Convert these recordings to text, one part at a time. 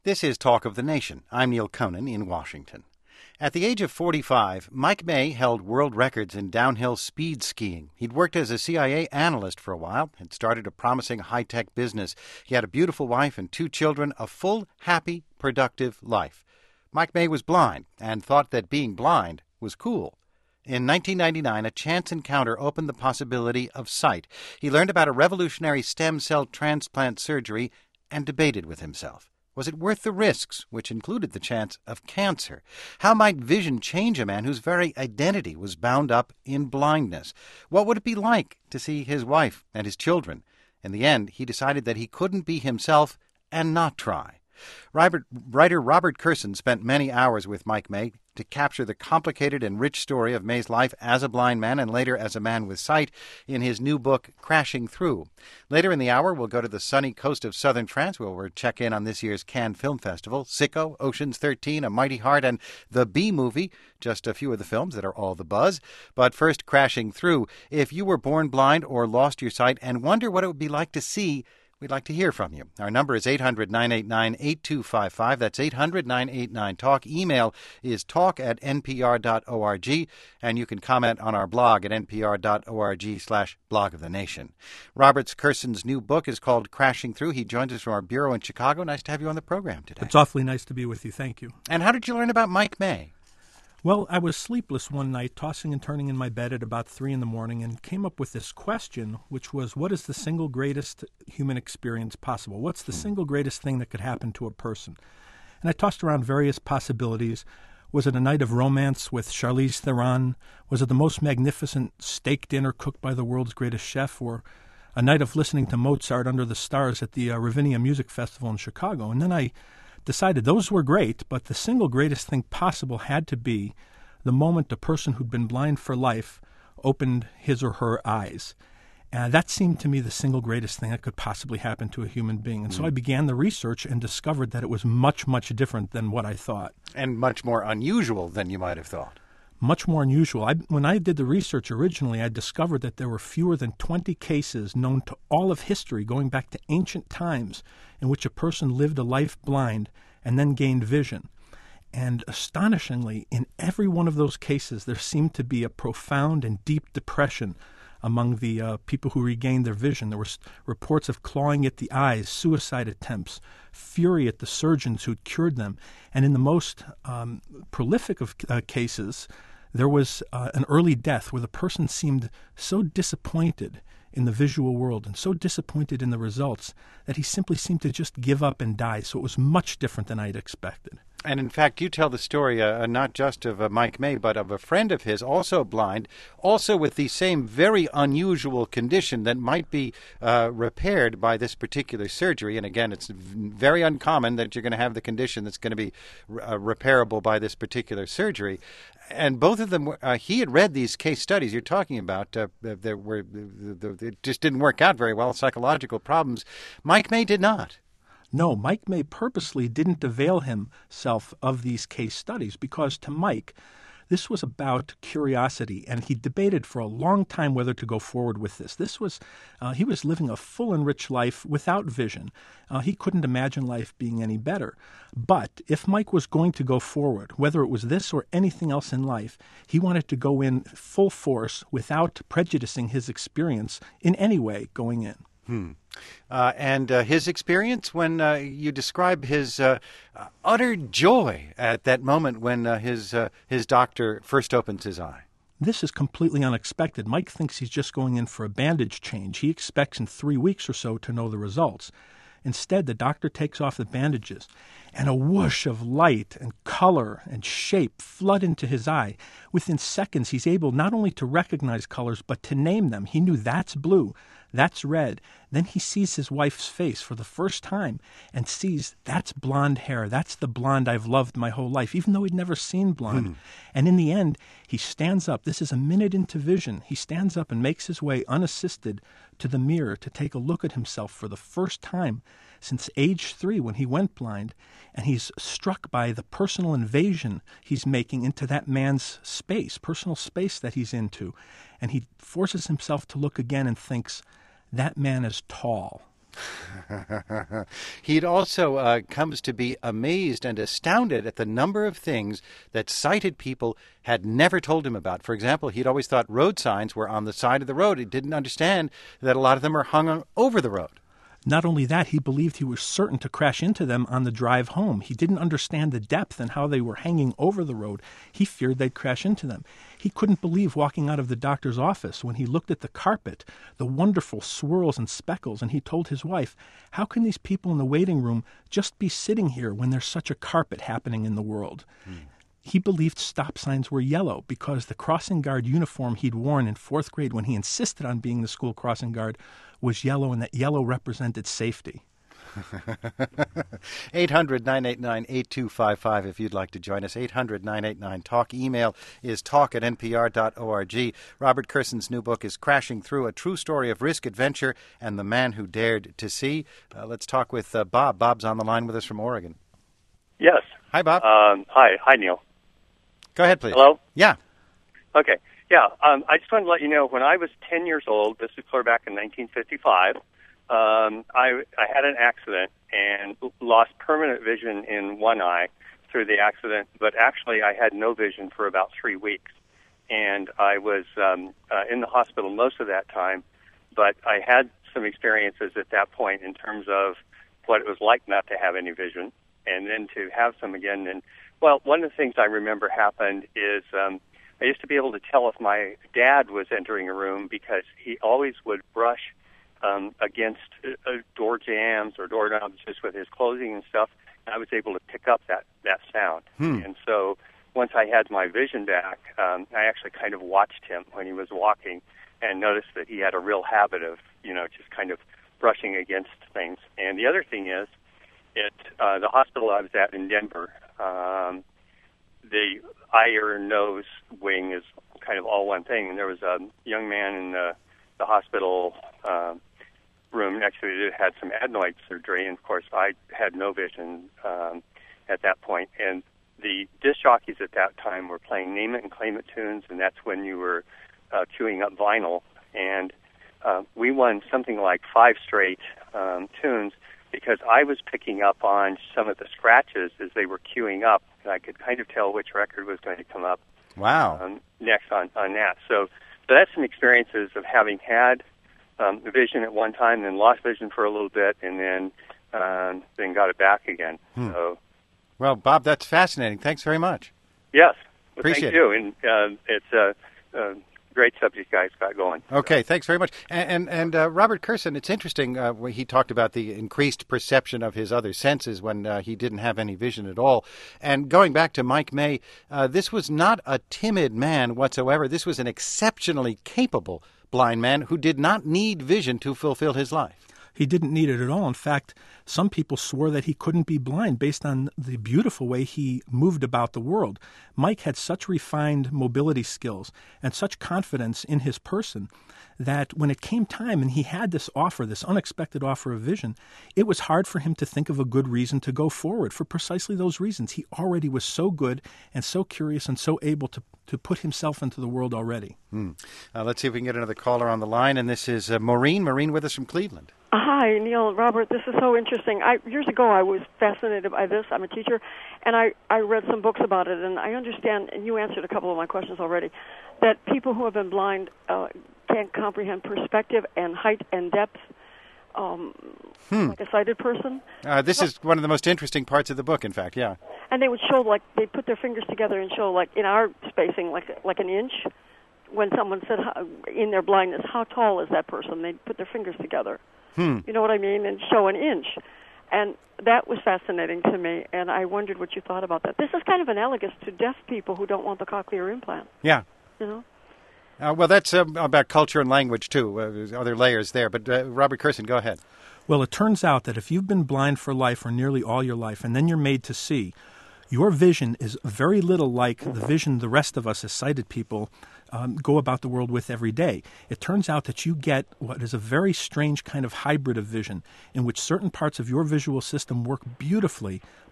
This is Talk of the Nation. I'm Neil Conan in Washington. At the age of 45, Mike May held world records in downhill speed skiing. He'd worked as a CIA analyst for a while and started a promising high-tech business. He had a beautiful wife and 2 children, a full, happy, productive life. Mike May was blind and thought that being blind was cool. In 1999, a chance encounter opened the possibility of sight. He learned about a revolutionary stem cell transplant surgery and debated with himself. Was it worth the risks, which included the chance of cancer? How might vision change a man whose very identity was bound up in blindness? What would it be like to see his wife and his children? In the end, he decided that he couldn't be himself and not try. Writer Robert Kurson spent many hours with Mike May to capture the complicated and rich story of May's life as a blind man and later as a man with sight in his new book, Crashing Through. Later in the hour, we'll go to the sunny coast of southern France, where we'll check in on this year's Cannes Film Festival, Sicko, Ocean's 13, A Mighty Heart, and The Bee Movie, just a few of the films that are all the buzz. But first, Crashing Through. If you were born blind or lost your sight and wonder what it would be like to see, we'd like to hear from you. Our number is 800-989-8255. That's 800-989-TALK. Email is talk@npr.org, and you can comment on our blog at npr.org/blog of the nation. Robert Kurson's new book is called Crashing Through. He joins us from our bureau in Chicago. Nice to have you on the program today. It's awfully nice to be with you. Thank you. And how did you learn about Mike May? Well, I was sleepless one night, tossing and turning in my bed at about 3 a.m, and came up with this question, which was, what is the single greatest human experience possible? What's the single greatest thing that could happen to a person? And I tossed around various possibilities. Was it a night of romance with Charlize Theron? Was it the most magnificent steak dinner cooked by the world's greatest chef? Or a night of listening to Mozart under the stars at the Ravinia Music Festival in Chicago? And then I decided those were great, but the single greatest thing possible had to be the moment a person who'd been blind for life opened his or her eyes. And that seemed to me the single greatest thing that could possibly happen to a human being. And so I began the research and discovered that it was much, much different than what I thought. And much more unusual than you might have thought. Much more unusual. When I did the research originally, I discovered that there were fewer than 20 cases known to all of history, going back to ancient times, in which a person lived a life blind and then gained vision. And astonishingly, in every one of those cases, there seemed to be a profound and deep depression among the people who regained their vision. There were reports of clawing at the eyes, suicide attempts, fury at the surgeons who'd cured them. And in the most prolific of cases, there was an early death where the person seemed so disappointed in the visual world and so disappointed in the results that he simply seemed to just give up and die. So it was much different than I'd expected. And in fact, you tell the story not just of Mike May, but of a friend of his, also blind, also with the same very unusual condition that might be repaired by this particular surgery. And again, it's very uncommon that you're going to have the condition that's going to be repairable by this particular surgery. And both of them, he had read these case studies you're talking about. It just didn't work out very well, psychological problems. Mike May did not. No, Mike May purposely didn't avail himself of these case studies because to Mike, this was about curiosity, and he debated for a long time whether to go forward with this. He was living a full and rich life without vision. He couldn't imagine life being any better. But if Mike was going to go forward, whether it was this or anything else in life, he wanted to go in full force without prejudicing his experience in any way going in. And his experience when you describe his utter joy at that moment when his doctor first opens his eye. This is completely unexpected. Mike thinks he's just going in for a bandage change. He expects in 3 weeks or so to know the results. Instead, the doctor takes off the bandages, and a whoosh of light and color and shape flood into his eye. Within seconds, he's able not only to recognize colors, but to name them. He knew that's blue, that's red. Then he sees his wife's face for the first time and sees that's blonde hair. That's the blonde I've loved my whole life, even though he'd never seen blonde. And in the end, he stands up. This is a minute into vision. He stands up and makes his way unassisted to the mirror to take a look at himself for the first time since age 3 when he went blind, and he's struck by the personal invasion he's making into that man's space, personal space that he's into. And he forces himself to look again and thinks, that man is tall. He'd also comes to be amazed and astounded at the number of things that sighted people had never told him about. For example, he'd always thought road signs were on the side of the road. He didn't understand that a lot of them are hung over the road. Not only that, he believed he was certain to crash into them on the drive home. He didn't understand the depth and how they were hanging over the road. He feared they'd crash into them. He couldn't believe walking out of the doctor's office when he looked at the carpet, the wonderful swirls and speckles, and he told his wife, how can these people in the waiting room just be sitting here when there's such a carpet happening in the world? He believed stop signs were yellow because the crossing guard uniform he'd worn in 4th grade when he insisted on being the school crossing guard was yellow, and that yellow represented safety. 800-989-8255 if you'd like to join us. 800-989-TALK. Email is talk@npr.org. Robert Kurson's new book is Crashing Through, a true story of risk, adventure, and the man who dared to see. Let's talk with Bob. Bob's on the line with us from Oregon. Yes. Hi, Bob. Hi, Neil. Go ahead, please. Hello? Yeah. Okay. Yeah, I just wanted to let you know, when I was 10 years old, this was clear back in 1955, I had an accident and lost permanent vision in one eye through the accident, but actually I had no vision for about 3 weeks. And I was in the hospital most of that time, but I had some experiences at that point in terms of what it was like not to have any vision, and then to have some again. And, well, one of the things I remember happened is I used to be able to tell if my dad was entering a room because he always would brush against door jambs or doorknobs just with his clothing and stuff, and I was able to pick up that sound. And so once I had my vision back, I actually kind of watched him when he was walking and noticed that he had a real habit of, just kind of brushing against things. And the other thing is, the hospital I was at in Denver, the eye, ear, nose wing is kind of all one thing. And there was a young man in the hospital room next to me that had some adenoid surgery. And, of course, I had no vision at that point. And the disc jockeys at that time were playing Name It and Claim It tunes, and that's when you were chewing up vinyl. And we won something like 5 straight tunes because I was picking up on some of the scratches as they were queuing up, and I could kind of tell which record was going to come up. Wow. Next on that. So that's some experiences of having had vision at one time, then lost vision for a little bit, and then got it back again. So, well, Bob, that's fascinating. Thanks very much. Yes. Well, Appreciate thank you. And it's a great subject guys got going. Okay, thanks very much. And Robert Kurson, it's interesting when he talked about the increased perception of his other senses when he didn't have any vision at all. And going back to Mike May, this was not a timid man whatsoever. This was an exceptionally capable blind man who did not need vision to fulfill his life. He didn't need it at all. In fact, some people swore that he couldn't be blind based on the beautiful way he moved about the world. Mike had such refined mobility skills and such confidence in his person that when it came time and he had this offer, this unexpected offer of vision, it was hard for him to think of a good reason to go forward for precisely those reasons. He already was so good and so curious and so able to put himself into the world already. Let's see if we can get another caller on the line, and this is Maureen. Maureen with us from Cleveland. Hi, Neil, Robert. This is so interesting. Years ago, I was fascinated by this. I'm a teacher, and I read some books about it, and I understand, and you answered a couple of my questions already, that people who have been blind can't comprehend perspective and height and depth like a sighted person. This is one of the most interesting parts of the book, in fact, yeah. And they would show, like, they put their fingers together and show, like, in our spacing, like an inch. When someone said in their blindness, how tall is that person? They'd put their fingers together. You know what I mean? And show an inch. And that was fascinating to me, and I wondered what you thought about that. This is kind of analogous to deaf people who don't want the cochlear implant. Yeah. You know? Well, that's about culture and language, too. There's other layers there. But Robert Kurson, go ahead. Well, it turns out that if you've been blind for life or nearly all your life, and then you're made to see, your vision is very little like the vision the rest of us as sighted people go about the world with every day. It turns out that you get what is a very strange kind of hybrid of vision in which certain parts of your visual system work beautifully,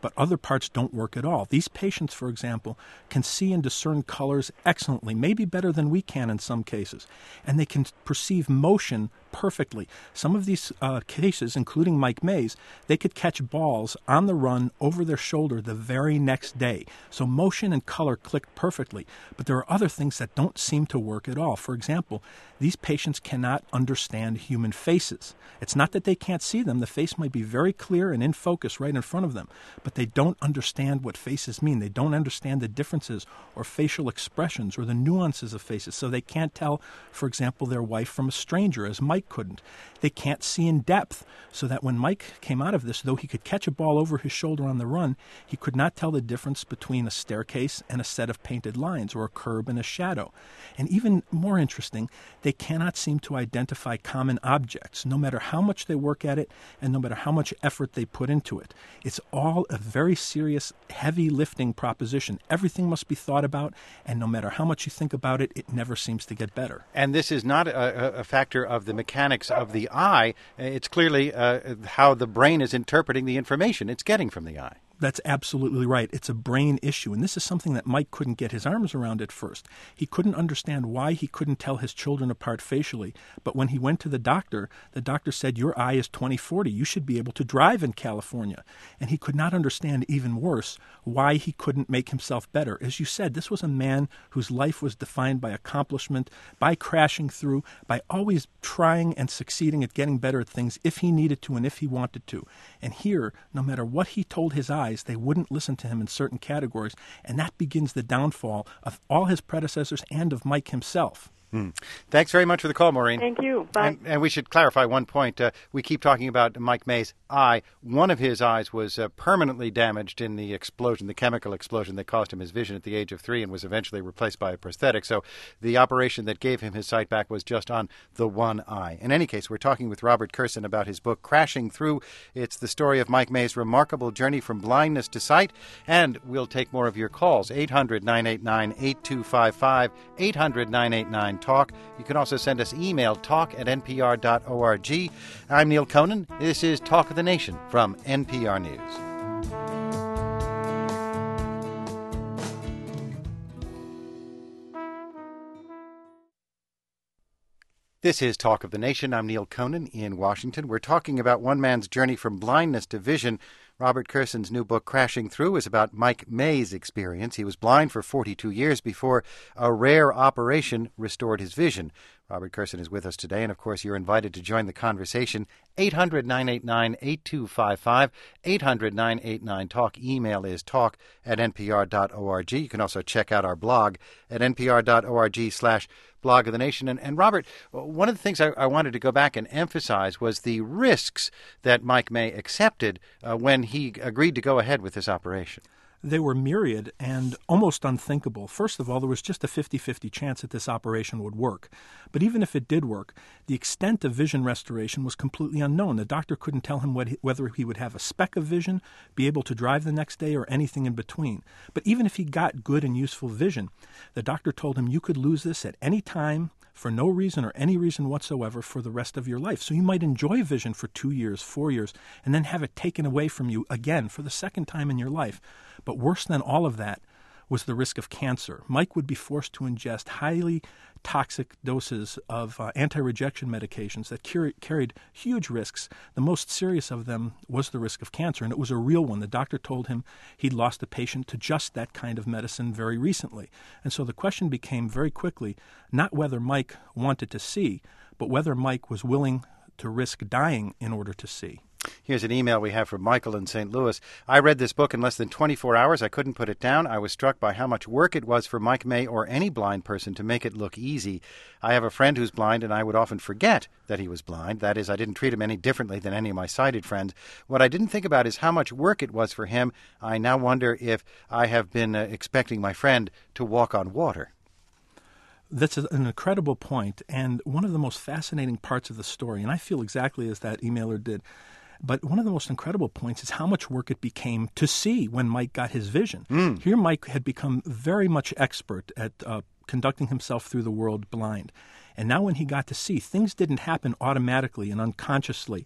but other parts don't work at all. These patients, for example, can see and discern colors excellently, maybe better than we can in some cases, and they can perceive motion perfectly. Some of these cases, including Mike May's, they could catch balls on the run over their shoulder the very next day. So motion and color clicked perfectly. But there are other things that don't seem to work at all. For example, these patients cannot understand human faces. It's not that they can't see them. The face might be very clear and in focus right in front of them, but they don't understand what faces mean. They don't understand the differences or facial expressions or the nuances of faces. So they can't tell, for example, their wife from a stranger, as Mike couldn't. They can't see in depth, so that when Mike came out of this, though he could catch a ball over his shoulder on the run, he could not tell the difference between a staircase and a set of painted lines or a curb and a shadow. And even more interesting, they cannot seem to identify common objects, no matter how much they work at it and no matter how much effort they put into it. It's all a very serious, heavy lifting proposition. Everything must be thought about, and no matter how much you think about it, it never seems to get better. And this is not a factor of the mechanics of the eye. It's clearly how the brain is interpreting the information it's getting from the eye. That's absolutely right. It's a brain issue, and this is something that Mike couldn't get his arms around at first. He couldn't understand why he couldn't tell his children apart facially, but when he went to the doctor said, "Your eye is 20/40. You should be able to drive in California." And he could not understand, even worse, why he couldn't make himself better. As you said, this was a man whose life was defined by accomplishment, by crashing through, by always trying and succeeding at getting better at things if he needed to and if he wanted to. And here, no matter what he told his eyes, they wouldn't listen to him in certain categories, and that begins the downfall of all his predecessors and of Mike himself. Thanks very much for the call, Maureen. Thank you. Bye. And we should clarify one point. We keep talking about Mike May's eye. One of his eyes was permanently damaged in the explosion, the chemical explosion that cost him his vision at the age of 3 and was eventually replaced by a prosthetic. So the operation that gave him his sight back was just on the one eye. In any case, we're talking with Robert Kurson about his book, Crashing Through. It's the story of Mike May's remarkable journey from blindness to sight. And we'll take more of your calls. 800-989-8255, 800-989-TALK. You can also send us email, talk@npr.org. I'm Neil Conan. This is Talk of the Nation from NPR News. This is Talk of the Nation. I'm Neil Conan in Washington. We're talking about one man's journey from blindness to vision. Robert Kurson's new book, Crashing Through, is about Mike May's experience. He was blind for 42 years before a rare operation restored his vision. Robert Kurson is with us today, and of course you're invited to join the conversation. 800-989-8255, 800-989-TALK. Email is talk@npr.org. You can also check out our blog at npr.org/blog of the nation. And Robert, one of the things I wanted to go back and emphasize was the risks that Mike May accepted when he agreed to go ahead with this operation. They were myriad and almost unthinkable. First of all, there was just a 50-50 chance that this operation would work. But even if it did work, the extent of vision restoration was completely unknown. The doctor couldn't tell him whether he would have a speck of vision, be able to drive the next day, or anything in between. But even if he got good and useful vision, the doctor told him you could lose this at any time, for no reason or any reason whatsoever, for the rest of your life. So you might enjoy vision for 2 years, 4 years, and then have it taken away from you again for the second time in your life. But worse than all of that was the risk of cancer. Mike would be forced to ingest highly toxic doses of anti-rejection medications that carried huge risks. The most serious of them was the risk of cancer, and it was a real one. The doctor told him he'd lost a patient to just that kind of medicine very recently. And so the question became very quickly not whether Mike wanted to see, but whether Mike was willing to risk dying in order to see. Here's an email we have from Michael in St. Louis. I read this book in less than 24 hours. I couldn't put it down. I was struck by how much work it was for Mike May or any blind person to make it look easy. I have a friend who's blind, and I would often forget that he was blind. That is, I didn't treat him any differently than any of my sighted friends. What I didn't think about is how much work it was for him. I now wonder if I have been expecting my friend to walk on water. That's an incredible point, and one of the most fascinating parts of the story, and I feel exactly as that emailer did. But one of the most incredible points is how much work it became to see when Mike got his vision. Here Mike had become very much expert at conducting himself through the world blind. And now when he got to see, things didn't happen automatically and unconsciously.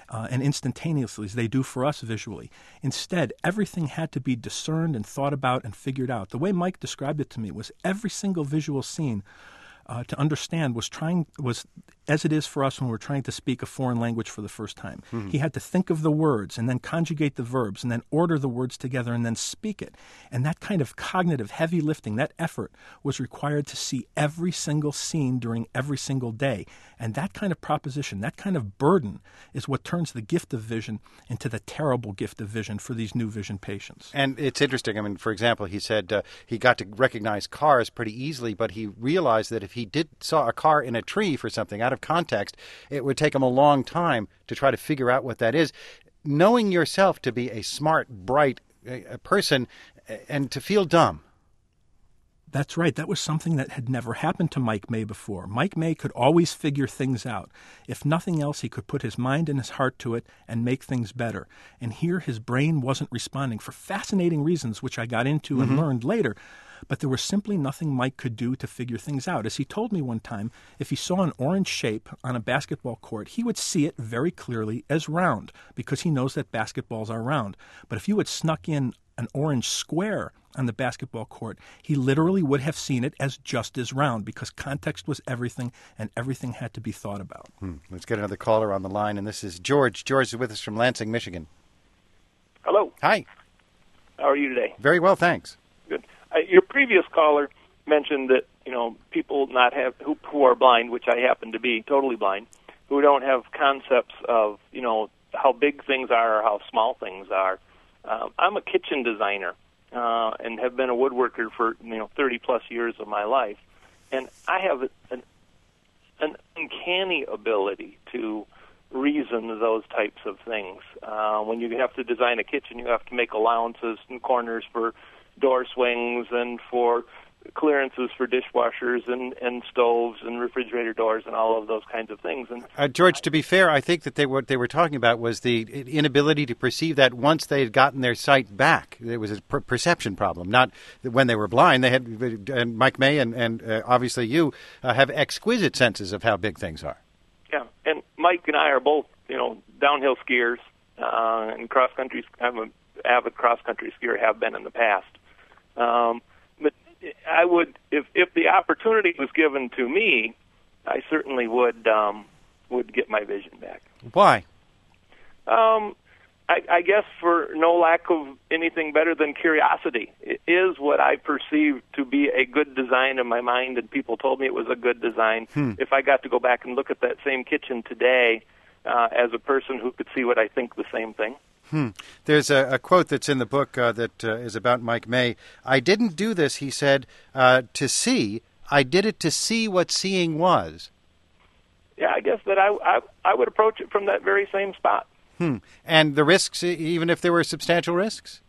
and instantaneously as they do for us visually. Instead, everything had to be discerned and thought about and figured out. The way Mike described it to me was every single visual scene to understand was as it is for us when we're trying to speak a foreign language for the first time. He had to think of the words and then conjugate the verbs and then order the words together and then speak it. And that kind of cognitive heavy lifting, that effort was required to see every single scene during every single day. And that kind of proposition, that kind of burden is what turns the gift of vision into the terrible gift of vision for these new vision patients. And it's interesting. I mean, for example, he said he got to recognize cars pretty easily, but he realized that if he saw a car in a tree for something out of context, it would take him a long time to try to figure out what that is. Knowing yourself to be a smart, bright person and to feel dumb. That's right. That was something that had never happened to Mike May before. Mike May could always figure things out. If nothing else, he could put his mind and his heart to it and make things better. And here his brain wasn't responding for fascinating reasons, which I got into and learned later. But there was simply nothing Mike could do to figure things out. As he told me one time, if he saw an orange shape on a basketball court, he would see it very clearly as round because he knows that basketballs are round. But if you had snuck in an orange square on the basketball court, he literally would have seen it as just as round because context was everything and everything had to be thought about. Let's get another caller on the line, and this is George. George is with us from Lansing, Michigan. Hello. Hi. How are you today? Very well, thanks. Good. Your previous caller mentioned that, people who are blind, which I happen to be totally blind, who don't have concepts of, how big things are or how small things are. I'm a kitchen designer and have been a woodworker for 30-plus years of my life, and I have an uncanny ability to reason those types of things. When you have to design a kitchen, you have to make allowances and corners for door swings and for clearances for dishwashers and stoves and refrigerator doors and all of those kinds of things. And George, to be fair, I think that what they were talking about was the inability to perceive that once they had gotten their sight back. It was a perception problem, not when they were blind. They had, and Mike May and obviously you have exquisite senses of how big things are. Yeah, and Mike and I are both, downhill skiers and cross country. I'm an avid cross country skier, have been in the past. But I would, if the opportunity was given to me, I certainly would get my vision back. Why? I guess for no lack of anything better than curiosity. It is what I perceive to be a good design in my mind, and people told me it was a good design. If I got to go back and look at that same kitchen today as a person who could see what I think the same thing. There's a quote that's in the book that is about Mike May. I didn't do this, he said, to see. I did it to see what seeing was. Yeah, I guess that I would approach it from that very same spot. And the risks, even if there were substantial risks?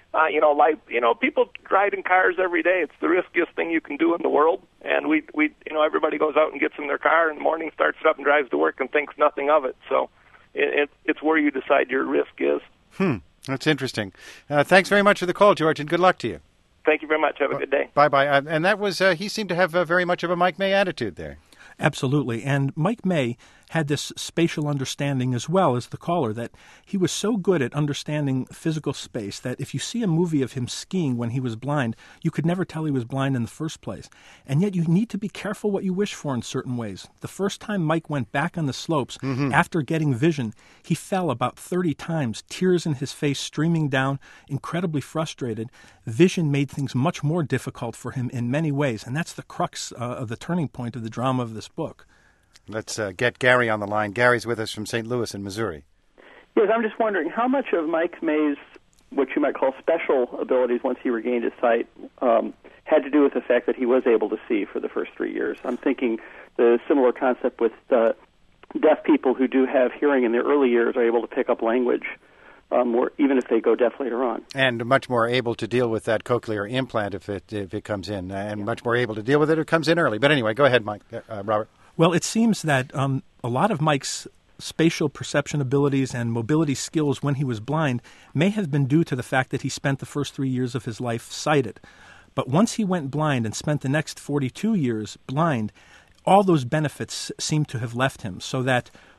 People ride in cars every day. It's the riskiest thing you can do in the world. And everybody goes out and gets in their car in the morning, starts it up and drives to work and thinks nothing of it. So it's where you decide your risk is. That's interesting. Thanks very much for the call, George, and good luck to you. Thank you very much. Have a good day. Bye-bye. And that was, he seemed to have very much of a Mike May attitude there. Absolutely. And Mike May had this spatial understanding as well as the caller, that he was so good at understanding physical space that if you see a movie of him skiing when he was blind, you could never tell he was blind in the first place. And yet you need to be careful what you wish for in certain ways. The first time Mike went back on the slopes after getting vision, he fell about 30 times, tears in his face streaming down, incredibly frustrated. Vision made things much more difficult for him in many ways, and that's the crux of the turning point of the drama of this book. Let's get Gary on the line. Gary's with us from St. Louis in Missouri. Yes, I'm just wondering how much of Mike May's, what you might call special abilities once he regained his sight, had to do with the fact that he was able to see for the first 3 years. I'm thinking the similar concept with deaf people who do have hearing in their early years are able to pick up language, even if they go deaf later on. And much more able to deal with that cochlear implant if it comes in, and much more able to deal with it if it comes in early. But anyway, go ahead, Robert. Well, it seems that a lot of Mike's spatial perception abilities and mobility skills when he was blind may have been due to the fact that he spent the first 3 years of his life sighted. But once he went blind and spent the next 42 years blind, all those benefits seem to have left him, so that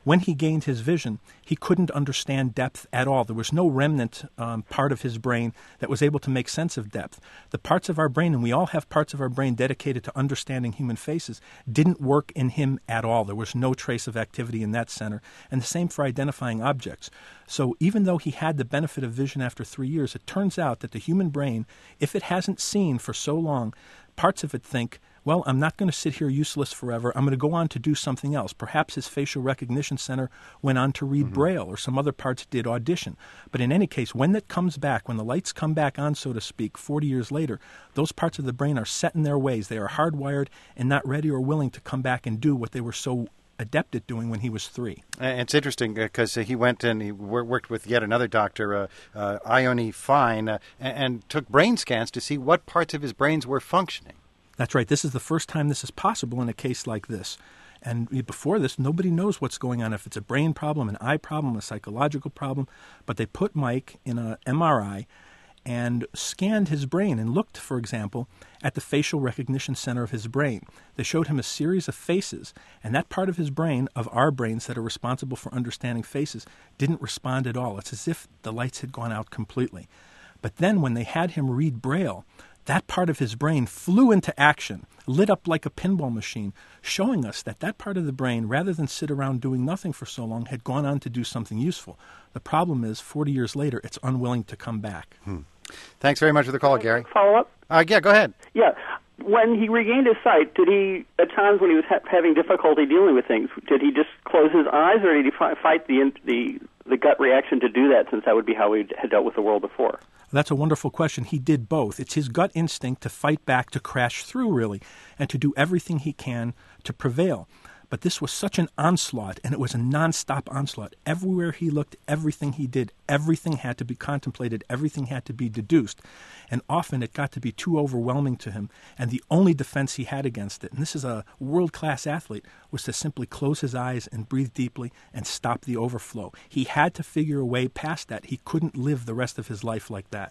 when he gained his vision, he couldn't understand depth at all. There was no remnant part of his brain that was able to make sense of depth. The parts of our brain, and we all have parts of our brain dedicated to understanding human faces, didn't work in him at all. There was no trace of activity in that center. And the same for identifying objects. So even though he had the benefit of vision after 3 years, it turns out that the human brain, if it hasn't seen for so long, parts of it think, well, I'm not going to sit here useless forever. I'm going to go on to do something else. Perhaps his facial recognition center went on to read Braille, or some other parts did audition. But in any case, when that comes back, when the lights come back on, so to speak, 40 years later, those parts of the brain are set in their ways. They are hardwired and not ready or willing to come back and do what they were so adept at doing when he was 3. It's interesting because he went and he worked with yet another doctor, Ione Fine, and took brain scans to see what parts of his brains were functioning. That's right. This is the first time this is possible in a case like this. And before this, nobody knows what's going on, if it's a brain problem, an eye problem, a psychological problem. But they put Mike in an MRI and scanned his brain and looked, for example, at the facial recognition center of his brain. They showed him a series of faces, and that part of his brain, of our brains that are responsible for understanding faces, didn't respond at all. It's as if the lights had gone out completely. But then when they had him read Braille, that part of his brain flew into action, lit up like a pinball machine, showing us that that part of the brain, rather than sit around doing nothing for so long, had gone on to do something useful. The problem is, 40 years later, it's unwilling to come back. Thanks very much for the call, Gary. Follow up? Yeah, go ahead. Yeah. When he regained his sight, did he, at times when he was having difficulty dealing with things, did he just close his eyes, or did he fight the gut reaction to do that, since that would be how he had dealt with the world before? That's a wonderful question. He did both. It's his gut instinct to fight back, to crash through, really, and to do everything he can to prevail. But this was such an onslaught, and it was a nonstop onslaught. Everywhere he looked, everything he did, everything had to be contemplated, everything had to be deduced. And often it got to be too overwhelming to him, and the only defense he had against it, and this is a world-class athlete, was to simply close his eyes and breathe deeply and stop the overflow. He had to figure a way past that. He couldn't live the rest of his life like that.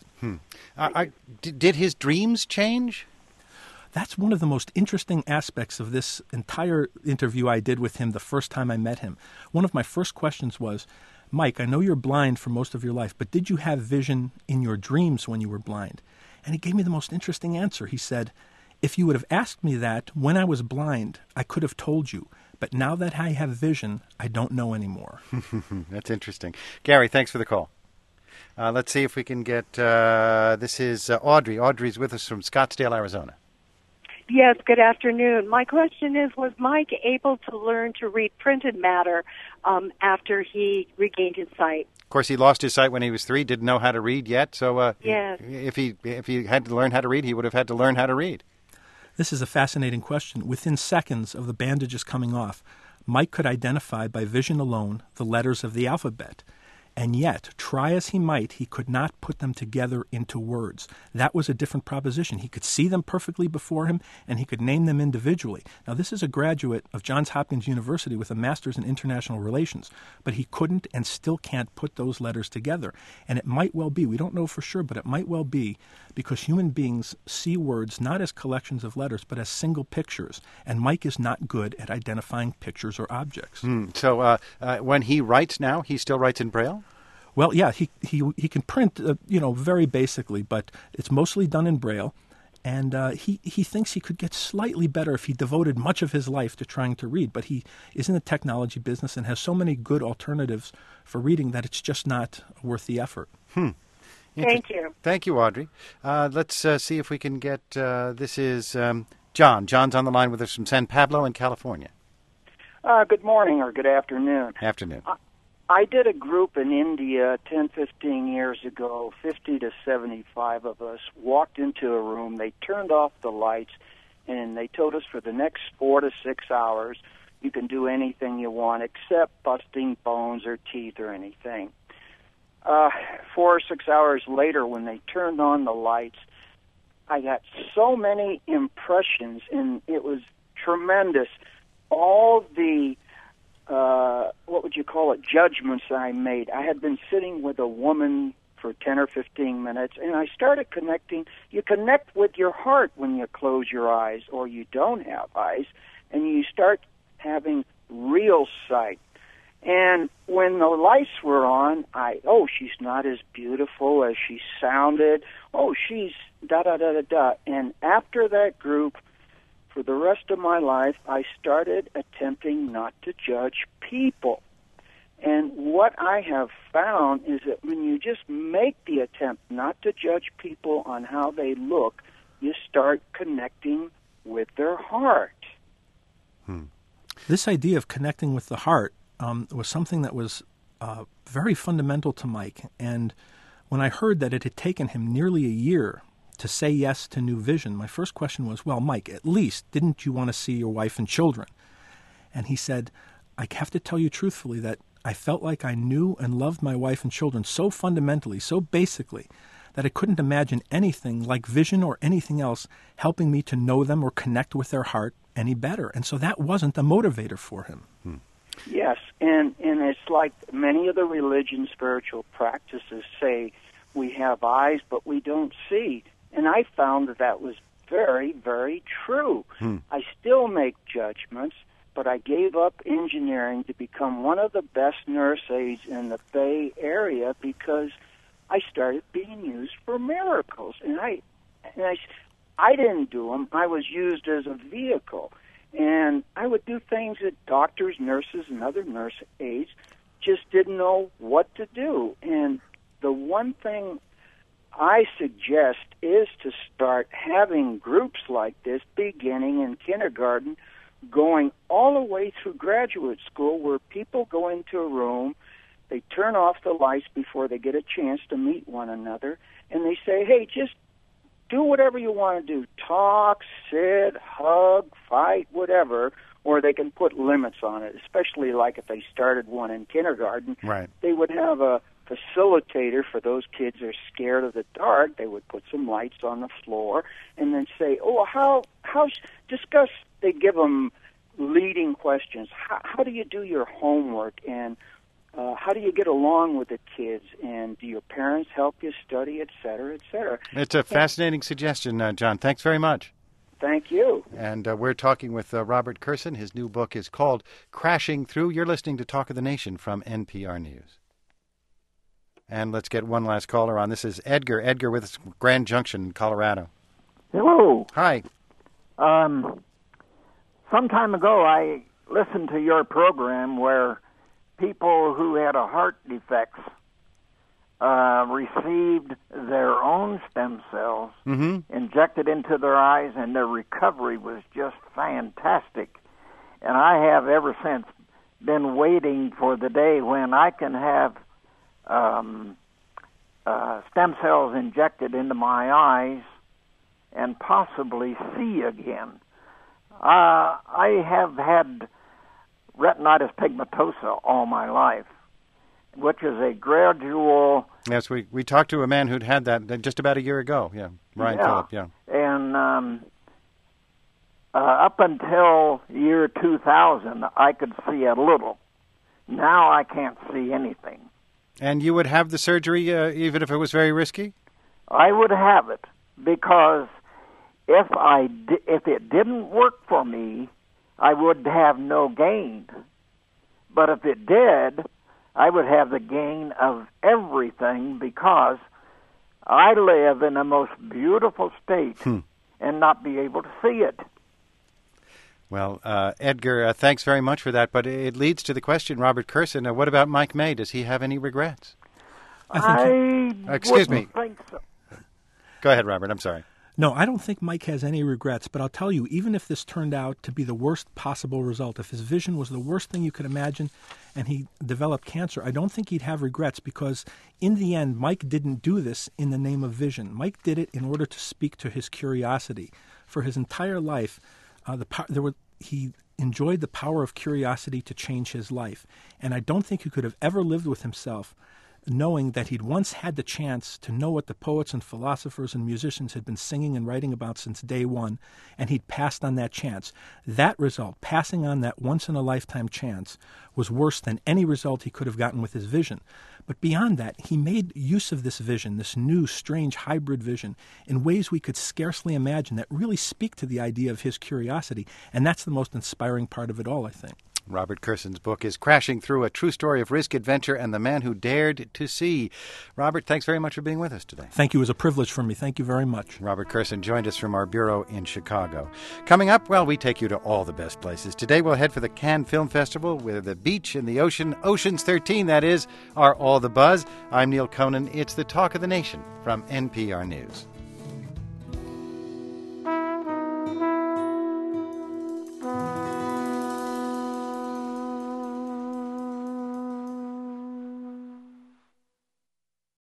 Did his dreams change? That's one of the most interesting aspects of this entire interview I did with him the first time I met him. One of my first questions was, Mike, I know you're blind for most of your life, but did you have vision in your dreams when you were blind? And he gave me the most interesting answer. He said, if you would have asked me that when I was blind, I could have told you. But now that I have vision, I don't know anymore. That's interesting. Gary, thanks for the call. Let's see if we can get, this is Audrey. Audrey's with us from Scottsdale, Arizona. Yes, good afternoon. My question is, was Mike able to learn to read printed matter after he regained his sight? Of course, he lost his sight when he was 3, didn't know how to read yet. So yes. if he had to learn how to read, he would have had to learn how to read. This is a fascinating question. Within seconds of the bandages coming off, Mike could identify by vision alone the letters of the alphabet. And yet, try as he might, he could not put them together into words. That was a different proposition. He could see them perfectly before him, and he could name them individually. Now, this is a graduate of Johns Hopkins University with a master's in international relations, but he couldn't and still can't put those letters together. And it might well be, we don't know for sure, but it might well be because human beings see words not as collections of letters, but as single pictures. And Mike is not good at identifying pictures or objects. So when he writes now, he still writes in Braille? Well, yeah, he can print, very basically, but it's mostly done in Braille. And he thinks he could get slightly better if he devoted much of his life to trying to read. But he is in the technology business and has so many good alternatives for reading that it's just not worth the effort. Thank you. Thank you, Audrey. Let's see if we can get, this is John. John's on the line with us from San Pablo in California. Good morning or good afternoon. Afternoon. I did a group in India 10, 15 years ago. 50 to 75 of us walked into a room. They turned off the lights, and they told us for the next 4 to 6 hours, you can do anything you want except busting bones or teeth or anything. 4 or 6 hours later, when they turned on the lights, I got so many impressions, and it was tremendous. All the what would you call it, judgments I made. I had been sitting with a woman for 10 or 15 minutes, and I started connecting. You connect with your heart when you close your eyes or you don't have eyes, and you start having real sight. And when the lights were on, she's not as beautiful as she sounded. Oh, she's da-da-da-da-da. And after that group, for the rest of my life, I started attempting not to judge people. And what I have found is that when you just make the attempt not to judge people on how they look, you start connecting with their heart. This idea of connecting with the heart was something that was very fundamental to Mike. And when I heard that it had taken him nearly a year to say yes to New Vision, my first question was, well, Mike, at least didn't you want to see your wife and children? And he said, I have to tell you truthfully that I felt like I knew and loved my wife and children so fundamentally, so basically, that I couldn't imagine anything like Vision or anything else helping me to know them or connect with their heart any better. And so that wasn't a motivator for him. Yes, and it's like many of the religion spiritual practices say we have eyes but we don't see. And I found that was very, very true. I still make judgments, but I gave up engineering to become one of the best nurse aides in the Bay Area because I started being used for miracles. And I didn't do them. I was used as a vehicle. And I would do things that doctors, nurses, and other nurse aides just didn't know what to do. And the one thing I suggest is to start having groups like this beginning in kindergarten, going all the way through graduate school, where people go into a room, they turn off the lights before they get a chance to meet one another, and they say, hey, just do whatever you want to do. Talk, sit, hug, fight, whatever. Or they can put limits on it, especially like if they started one in kindergarten. Right. They would have a facilitator for those kids who are scared of the dark. They would put some lights on the floor and then say, discuss. They give them leading questions. How do you do your homework? And how do you get along with the kids? And do your parents help you study, et cetera, et cetera? It's a fascinating suggestion, John. Thanks very much. Thank you. And we're talking with Robert Kurson. His new book is called Crashing Through. You're listening to Talk of the Nation from NPR News. And let's get one last caller on. This is Edgar. Edgar with Grand Junction, Colorado. Hello. Hi. Some time ago, I listened to your program where people who had a heart defects received their own stem cells injected into their eyes, and their recovery was just fantastic. And I have ever since been waiting for the day when I can have stem cells injected into my eyes and possibly see again. I have had retinitis pigmentosa all my life, which is a gradual... Yes, we talked to a man who'd had that just about a year ago. Yeah, Ryan Phillip, yeah. And up until year 2000, I could see a little. Now I can't see anything. And you would have the surgery even if it was very risky? I would have it because if it didn't work for me, I would have no gain. But if it did, I would have the gain of everything because I live in the most beautiful state and not be able to see it. Well, Edgar, thanks very much for that. But it leads to the question, Robert Kurson, what about Mike May? Does he have any regrets? Excuse me. Think so. Go ahead, Robert. I'm sorry. No, I don't think Mike has any regrets, but I'll tell you, even if this turned out to be the worst possible result, if his vision was the worst thing you could imagine and he developed cancer, I don't think he'd have regrets because in the end, Mike didn't do this in the name of vision. Mike did it in order to speak to his curiosity. For his entire life, he enjoyed the power of curiosity to change his life. And I don't think he could have ever lived with himself knowing that he'd once had the chance to know what the poets and philosophers and musicians had been singing and writing about since day one, and he'd passed on that chance. That result, passing on that once-in-a-lifetime chance, was worse than any result he could have gotten with his vision. But beyond that, he made use of this vision, this new, strange, hybrid vision, in ways we could scarcely imagine that really speak to the idea of his curiosity, and that's the most inspiring part of it all, I think. Robert Kurson's book is Crashing Through, a true story of risk, adventure, and the man who dared to see. Robert, thanks very much for being with us today. Thank you. It was a privilege for me. Thank you very much. Robert Kurson joined us from our bureau in Chicago. Coming up, well, we take you to all the best places. Today we'll head for the Cannes Film Festival, where the beach and the ocean, Ocean's 13, that is, are all the buzz. I'm Neil Conan. It's the Talk of the Nation from NPR News.